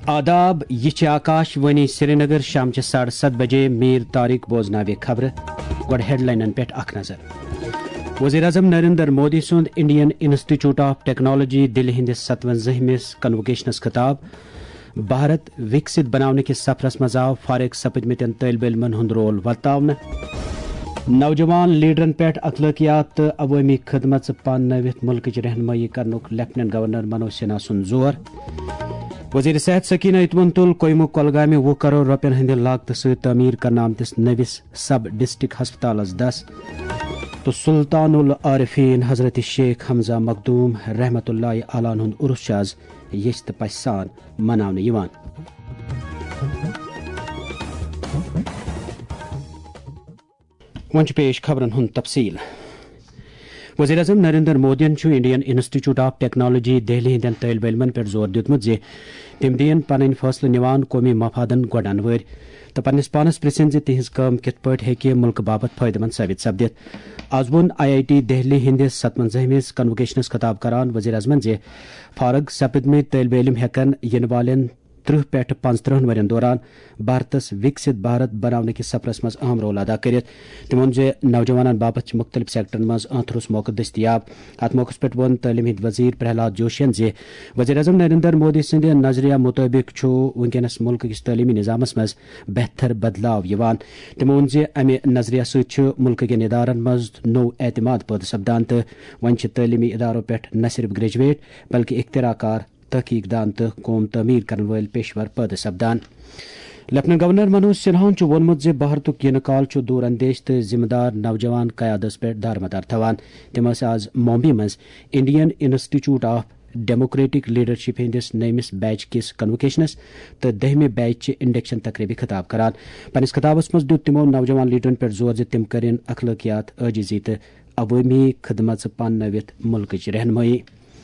آداب یہ آکاش وانی سری نگر شام 7:30 بجے میر طارق بوزناوے خبر گوڈ ہیڈ لائنن پہ اخ نظر وزیر اعظم نریندر مودی سند Indian institute of technology Delhi ہندس 57مس کنوکیشنس خطاب بھارت وکست بنانے کس سفرس مز آو فارغ سپدمتن طالب علمن ہند رول ورتاونہ نوجوان لیڈرن پہ اخلاقیات تو عوامی خدمت پانوت ملکچ رہنمائی کرنک لیفٹنٹ گورنر منوج سنہا سن زور وزیر صحت سکینہ اتمن تل کوئمک کۄلگامہِ 20 کروڑ رۄپین ہندِ لاگتہٕ سۭتۍ تعمیٖر کرنہٕ آمتس نٔوِس سب ڈسٹرکٹ ہسپتالس دس تو سلطان العارفین حضرت شیخ حمزہ مخدوم رحمت اللہ علیہ ہند عرس آز یش تو پش سان مناونہٕ یوان. وۄنۍ چھُ پیش خبرن ہُنٛد تفصیل. وزیر اعظم نریندر مودین Indian institute of technology Delhi ہندین طالب علمن پہ زور دیتمت زِ تم دین پن فٲصلہٕ نِوان قومی مفادن گۄڈٕ انوٲرۍ تو پنس پانس پرژھن زِ تہنز کٲم کِتھ پٲٹھۍ ہیٚکہِ ملکہٕ باپت فٲیدٕ مند ثٲبت سپدِتھ. آز ووٚن IIT دہلی ہندس 57مس کنوکیشنس خطاب کران وزیر اعظمن زِ فارغ سپدمٕتۍ طالب علم ہیٚکن ینہٕ والٮ۪ن 30 پٮ۪ٹھ 35 ورین دوران بھارتس وکست بھارت بناونہٕ کس سفرس مز اہم رول ادا کرتھ. تم ووٚن زِ نوجوانن باپت مختلف سیکٹرن مز انتھرس موقع دستیاب. ات موقعس پٮ۪ٹھ ووٚن تعلیم ہند وزیر پرہلاد جوشین زِ وزیر اعظم نریندر مودی سٕنٛدِ نظریہ مطٲبق چھُ وٕنکیٚنس ملکہٕ کس تعلیمی نظامس مز بہتر بدلاو یوان. تمو ووٚن زِ امہِ نظریہ سۭتۍ چھُ ملکہٕ کٮ۪ن ادارن مز نوٚو اعتماد پٲدٕ سپدان تہٕ وۄنۍ چھِ تعلیمی ادارو پٮ۪ٹھ نہ صرف گریجویٹ بلکہ اختراع کار تحقیق دان تو قوم تعمیر کرن وٲلۍ پیشور پٲدٕ سپدان. لیفٹنٹ گورنر منوج سنہاہن چھُ ووٚنمُت زِ بھارتُک یِنہٕ کال چھُ دوٗر اندیش تہٕ ذمہٕ دار نوجوان قیادس پٮ۪ٹھ دارمدار تھاوان. تِم ٲسۍ آز ممبئی منٛز Indian institute of democratic leadership ہندس نٔیمِس بیچ کس کنوکیشنس تہٕ 10مہِ بیچ انڈکشن تقریبی خطاب کران. پننس خطابس منٛز دیُت تِمو نوجوان لیڈرن پٮ۪ٹھ زور زِ تِم کرن اخلٲقیات عٲجزی تہٕ عوٲمی خدمت پاننٲوِتھ ملکٕچ رہنمٲیی.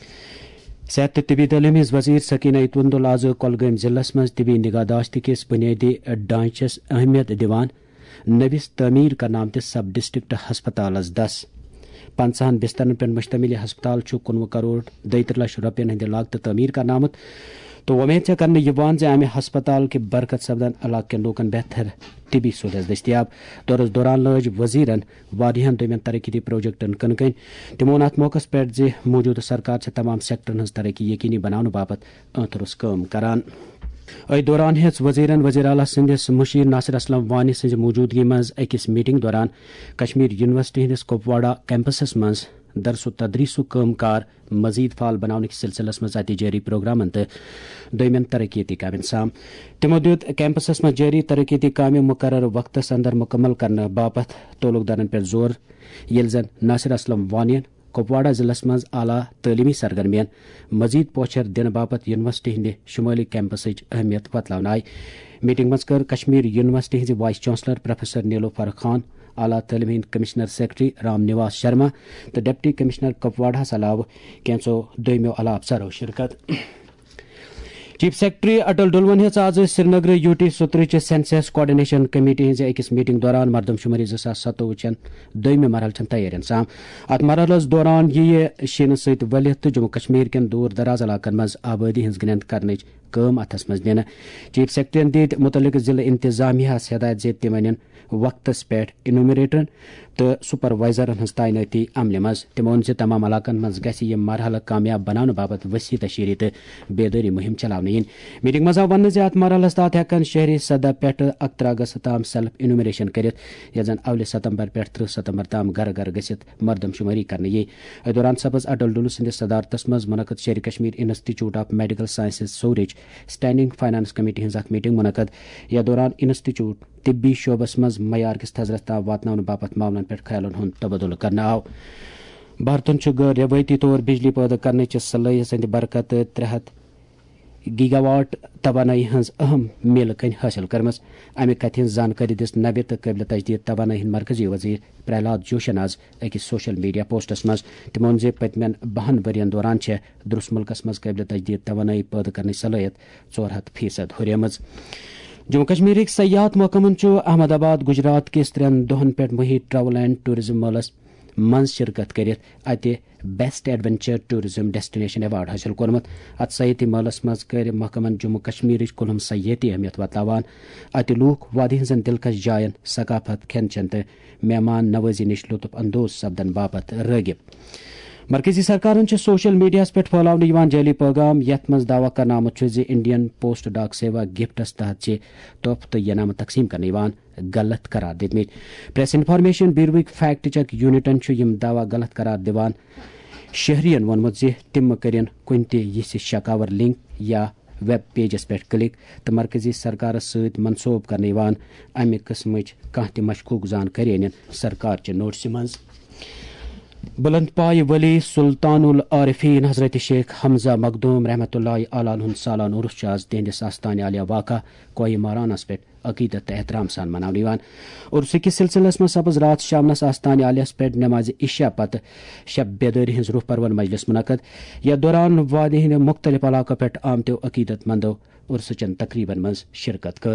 صحت تو طبی تعلیم ہز وزیر سکینہ اتمن تل آز کۄلگٲمۍ ضلعس مز طبی نگہداشت کس بنیادی ڈھانچس اہمیت دِوان نٔوِس تعمیٖر کرنہٕ آمتس سب ڈسٹرکٹ ہسپتالس دس. 50 بسترن پہ مشتمل یہ ہسپتال 19 کروڑ 32 لچھ رۄپین ہندِ لاگتہٕ تعمیٖر کرنہٕ آمت تو وۄمید چھےٚ کرنہٕ یِوان زِ امہِ ہسپتال کہِ برکت سپدن علاقہٕ کٮ۪ن لوٗکن بہتر طبی سہولیت دستیاب. دورس دوران لٲج وزیرن واریاہن دوٚیمٮ۪ن ترقیتی پروجیکٹن کٕنہٕ کٔنۍ. تِمو ووٚن اتھ موقعس پٮ۪ٹھ زِ موجوٗدٕ سرکار چھےٚ تمام سیکٹرن ہٕنٛز ترقی یقینی بناونہٕ باپت انتھرس کٲم کران. أتھۍ دوران ہیٚژ وزیرن وزیر اعلیٰ سٕنٛدِس مشیر ناصر اسلم وانی سٕنٛزِ موجودگی منٛز أکِس میٹنگ دوران کشمیر یونیورسٹی ہندس کپواڑہ کیمپسس منٛز درس و تدریسُک کٲم کار مزید فعال بناونہٕ کِس سلسلس منٛز اتہِ جٲری پروگرامن تہٕ دوٚیمٮ۪ن ترقیتی کامٮ۪ن سام. تِمو دِیُت کیمپسس منٛز جٲری ترقیتی کامہِ مقرر وقتس اندر مکمل کرنہٕ باپت تعلق دارن پٮ۪ٹھ زور ییٚلہِ زن ناصر اسلم وانین کپواڑہ ضلعس منٛز اعلیٰ تعلیمی سرگرمین مزید پوچھر دِنہٕ باپت یونیورسٹی ہندِ شمٲلی کیمپسٕچ اہمیت بتلاونہٕ آیہِ. میٹنگ منٛز کٔر کشمیر یونیورسٹی ہٕنٛزِ vice chancellor professor Nilofar Khan اعلیٰ تعلیم ہند کمشنر سیکرٹری رام نواس شرما تہٕ ڈپٹی کمشنر کپواڑہس علاوٕ کینژو دوٚیمٮ۪و اعلیٰ افسرو شرکت. چیف سیکرٹری اٹل ڈلون ہیٚژ آز Srinagar UT 17 census coordination committee ہٕنٛزِ أکِس میٹنگ دوران مردم شمٲری 2027 چٮ۪ن دوٚیمہِ مرحلچن تیٲرین سام. اتھ مرحلس دوران یِیہِ شیٖنہٕ سۭتۍ ؤلِتھ تہٕ جموں کشمیر کٮ۪ن دوٗر دراز علاقن منٛز آبٲدی ہٕنٛز گرٛٮ۪ند کرنٕچ کٲم اتھس منٛز نِنہٕ. چیف سیکرٹریَن دِتۍ مُتعلقہٕ ضلعہٕ انتظامیہس ہدایت زِ تِم انن وقتس پٮ۪ٹھ انومریٹرن تہٕ سپروائزرن ہٕنٛز تعینٲتی عملہِ منٛز. تِمو ووٚن زِ تمام علاقن منٛز گژھِ یہِ مرحلہٕ کامیاب بناونہٕ باپت وسیع تشہیری تہٕ بیدٲری مُہِم چلاونہٕ یِنۍ. میٹنگ منٛز آو وننہٕ زِ اتھ مرحلس تحت ہیٚکن شہری سطح پٮ۪ٹھ 31 اگست تام سیلف انومریشن کٔرِتھ یتھ زن 1 ستمبر پٮ۪ٹھ 30 ستمبر تام گرٕ گرٕ گژھِتھ مردم شمٲری کرنہٕ یِیہِ. أتھۍ دوران سپٕز اٹل ڈلو سٕنٛدِس صدارتس منٛز منعقد Sher-i Kashmir institute of medical sciences سورٕچ سٹینڈنگ فائنانس کمیٹی ہٕنٛز اکھ میٹنگ منعقد. یتھ دوران انسٹیٹیوٹ طبی شعبس منٛز معیار کِس تھزرس تام واتناونہٕ باپت معاملن پٮ۪ٹھ خیالن ہُنٛد تبادلہٕ کرنہٕ آو. بھارتن چھُ غٲر روایتی طور بجلی پٲدٕ کرنٕچ صلٲحیت سٕنٛدِ برکت 300 گیگاواٹ توانٲیی ہٕنٛز اہم میلہٕ کٔنۍ حٲصِل کٔرمٕژ. امہِ کتھِ ہٕنٛز زانکٲری دِژ نوِ تہٕ قٲبلہِ تجدید توانٲیی ہٕنٛدۍ مرکزی وزیر پرہلاد جوشن آز أکِس سوشل میڈیا پوسٹس منٛز. تِمو ووٚن زِ پٔتمٮ۪ن 12 ؤرین دوران چھےٚ دُرُس مُلکس منٛز قٲبلہِ تجدید توانٲیی پٲدٕ کرنٕچ صلٲحیت 400% ہُریمٕژ. جموں کشمیرٕکۍ سیاحت محکمن چھُ احمد آباد گجرات کِس 3 دۄہن پٮ۪ٹھ محیط ٹریول اینڈ ٹوریزم مٲلس من شرکت کرت اتہ best adventure tourism destination award حاصل کورمت. ات سیاحتی مالس مز کر محکمن جموں کشمیر کلہم سیاحتی اہمیت وتلاوان. اتہ لوک وادی ہنزن دلکش جائن ثقافت کھین چین تو مہمان نوازی نش لطف اندوز سپدن باپت راغب. مرکزی سرکارن سوشل میڈیا پہ پھیلاؤ جعلی پیغام یت مز دعوی کرنا آمت انڈین پوسٹ ڈاک سیوا گفٹس تحت تحفہ تو انعامات تقسیم کرنے غلط قرار دتمت. پریس انفارمیشن بیوروک فیکٹ چیک یونٹن یم دعوی غلط قرار دیوان شہرین وونمت تم کرن کن تہ شکاور لنک یا ویب پیجس پہ کلک تو مرکزی سرکارس ست منسوب کرنے امہ قسمچ کھانا تہ مشکوک زانکاری ان سرکار چہ نوٹس مز. بلند پائے ولی سلطان العارفین حضرت شیخ حمزہ مخدوم رحمۃ اللہ علیہ سالانہ عرس آز تہندس آستان عالیہ واقع کوہ مارانس پہ عقیدت تو احترام سان مناونہ. عرس کس سلسلس من سپز رات شامنس آستان عالیہ پہ نماز عشاء پتہ شب بیداری ہز روح پرور مجلس منعقد. یتھ دوران وادی ہند مختلف علاقوں پہ آمتو عقیدت مندو عرس چن تقریبن مز شرکت کر.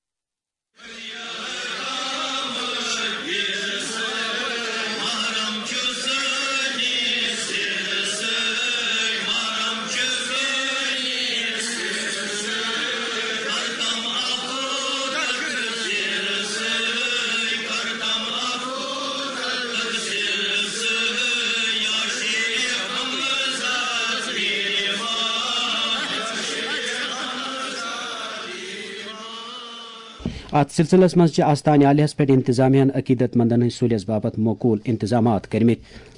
ات سلسلس مز آستان عالیہ پہ انتظامیہ عقیدت مندن ہند سہولیت باپت موقول انتظامات کرمت.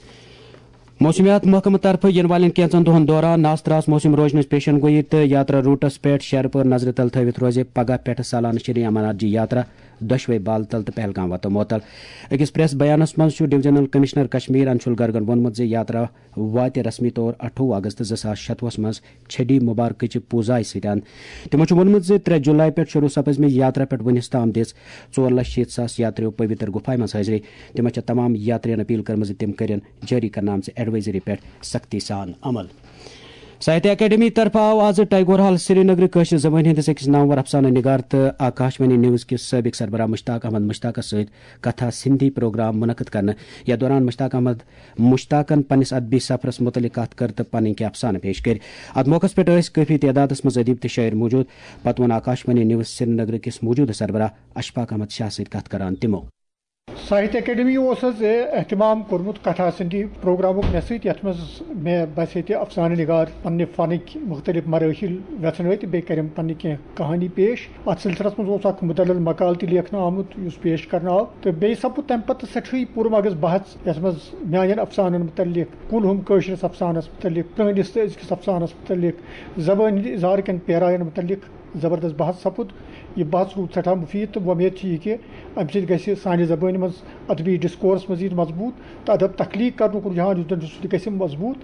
موسمیات محکمہ طرف ین والن کینچن دہن دوران ناستراس موسم روزن پیشن گوئی تو یاترا روٹس پہ شہرپور نظر تل تھوت روزِ پگہ پہ سالانہ شری امرناتھ جی یاترا دشوے بال تل تو پہلگام وتو معطل. اکس پریس بیانس مز ڈویژنل کمشنر کشمیر انشول گرگن وونمت یاترا وات رسمی طور 28 اگست 2026 مز چھڈی مبارکچ پوزائے ستان. تمو وونمت 3 جولائی پہ شروع سپزمہ یاترا پہ ونس تام دِژ 4,07,000 یاتریو پوتر گفائے مز حاضری. تمو تمام یاترین اپیل کرم تم کرن جاری کرنا آمژ ایڈوائزری پہ سختی سان عمل. ساہتیہ اکیڈمی طرف آو آز ٹیگور ہال سری نگر کشر زبان ہندس اکس نامور افسانہ نگار تو آکاشوانی نیوز کس سابق سربراہ مشتاق احمد مشتاقس ست کتھا سندھی پروگرام منعقد کرنا. یا دوران مشتاق احمد مشتاقن پنس ادبی سفرس متعلق کت کر تو پن کی افسانہ پیش کر. ات موقع پہ کافی تعداد مز ادیب تو شاعر موجود. پتہ ون آکاشوانی نیوز سری نگر کس موجودہ سربراہ اشفاق احمد شاہ ست کت کران تمو. ساہتیہ اکیڈمی اہتمام کورمت کتھا سندھی پروگرامک مے ست یتھ مز مے بس یہ افسانہ نگار پنہ فنک مختلف مراحل ویژن بی کرم پنہ کی کہانی پیش. ات سلسلس مز اخ مدلل مقال تہ لیکھنہ آمت اس پیش کرنا آو تو بیٚیہِ سپد تمہ پتہ سٹھٕے پور مغز بحث یتھ مز میانین افسانن متعلق کلہم کٲشرس افسانس متعلق تہندس تو أزکِس افسانس متعلق زبان ہند اظہار کین پیرایَن متعلق زبردست بحث سپد. یہ بحث روٗد سٹھاہ مفید تو وۄمید چھِ یہِ کہ امہ سۭتۍ گژھِ سانہِ زبانہِ منٛز ادبی ڈسکورس مزید مضبوط تو ادب تخلیق کرنُک رجحان یُس زن سُہ گژھِ مضبوط.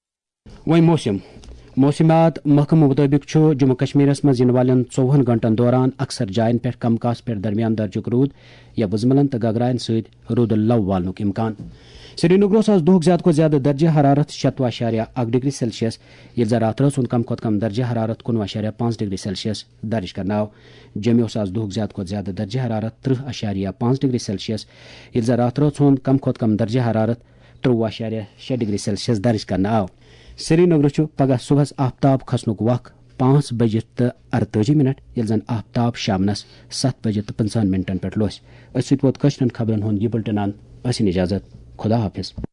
وۄنۍ موسمیات محکمہ مطابق جموں کشمیرس مز ین والن 24 گھنٹن دوران اکثر جائن پہ کم کاس پہ درمیان درجک رود یا بزملن تو گگرائن ست رود لو والنک امکان. سری نگرس آز دہک زیادہ کھۄتہٕ زیادہ درجہ حرارت 26.1 ڈگری سیلسیس یل زن رات رٲژ ہُنٛد کم کھۄتہٕ کم درجہ حرارت 19.5 ڈگری سیلسیس درج کرنہٕ آو. جوٚمہِ آز دہک زیادہ کھۄتہٕ زیادہ درجہ حرارت 30.5 ڈگری سیلسیس یل زن رات رٲژ ہُنٛد کم کھۄتہٕ کم درجہ حرارت 23.6 ڈگری سیلسیس درج کرنہٕ آو. سری نگر پگہ صبح آفتاب کھسنک وق 5 بجے تو 48 منٹ یل زن آفتاب شامنس 7 بجے تو 50 منٹن پہ لوس. اس سۭتۍ ووت کٲشرٮ۪ن خبرن ہُنٛد یہ بُلٹن ٲسِن اجازت. خدا حافظ.